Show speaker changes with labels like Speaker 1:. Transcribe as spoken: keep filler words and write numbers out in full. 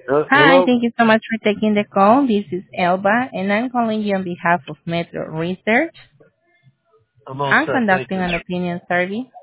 Speaker 1: Uh,
Speaker 2: Hi,
Speaker 1: hello?
Speaker 2: thank you so much for taking the call. This is Elba, and I'm calling you on behalf of Metro Research.
Speaker 1: I'm all
Speaker 2: I'm
Speaker 1: set, thank
Speaker 2: conducting
Speaker 1: you.
Speaker 2: an opinion survey.